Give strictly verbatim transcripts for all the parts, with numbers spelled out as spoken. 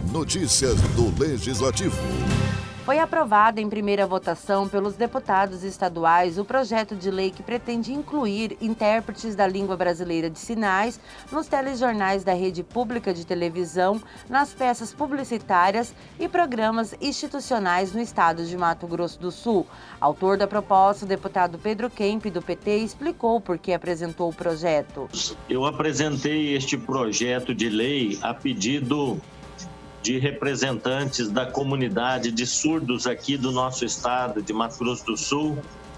Notícias do Legislativo. Foi aprovado em primeira votação pelos deputados estaduais o projeto de lei que pretende incluir intérpretes da língua brasileira de sinais nos telejornais da rede pública de televisão, nas peças publicitárias e programas institucionais no estado de Mato Grosso do Sul. Autor da proposta, o deputado Pedro Kemp, do P T, explicou por que apresentou o projeto. Eu apresentei este projeto de lei a pedido de representantes da comunidade de surdos aqui do nosso estado de Mato Grosso do Sul,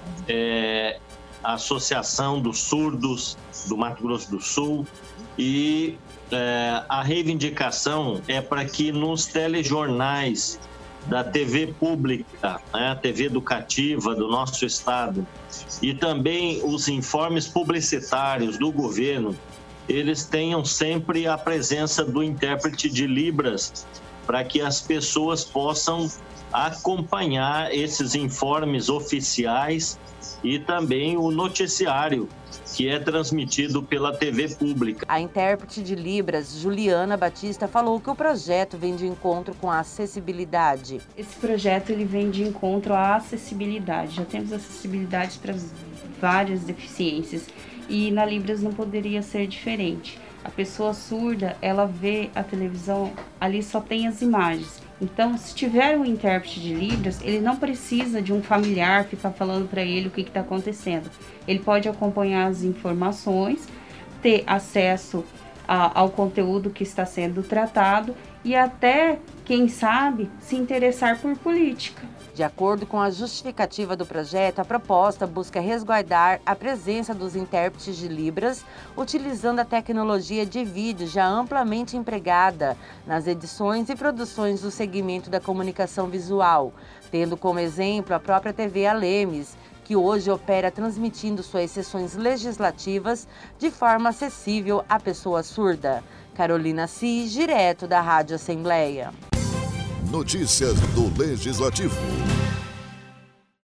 é, a Associação dos Surdos do Mato Grosso do Sul, e é, a reivindicação é para que nos telejornais da T V pública, né, a T V educativa do nosso estado, e também os informes publicitários do governo, eles tenham sempre a presença do intérprete de Libras, para que as pessoas possam acompanhar esses informes oficiais e também o noticiário que é transmitido pela T V pública. A intérprete de Libras, Juliana Batista, falou que o projeto vem de encontro com a acessibilidade. Esse projeto ele vem de encontro à acessibilidade. Já temos acessibilidade para várias deficiências. E na Libras não poderia ser diferente. A pessoa surda, ela vê a televisão, ali só tem as imagens. Então, se tiver um intérprete de Libras, ele não precisa de um familiar ficar falando para ele o que está acontecendo. Ele pode acompanhar as informações, ter acesso a, ao conteúdo que está sendo tratado e até, quem sabe, se interessar por política. De acordo com a justificativa do projeto, a proposta busca resguardar a presença dos intérpretes de Libras, utilizando a tecnologia de vídeo já amplamente empregada nas edições e produções do segmento da comunicação visual, tendo como exemplo a própria T V Alemes, que hoje opera transmitindo suas sessões legislativas de forma acessível à pessoa surda. Carolina Cis, direto da Rádio Assembleia. Notícias do Legislativo.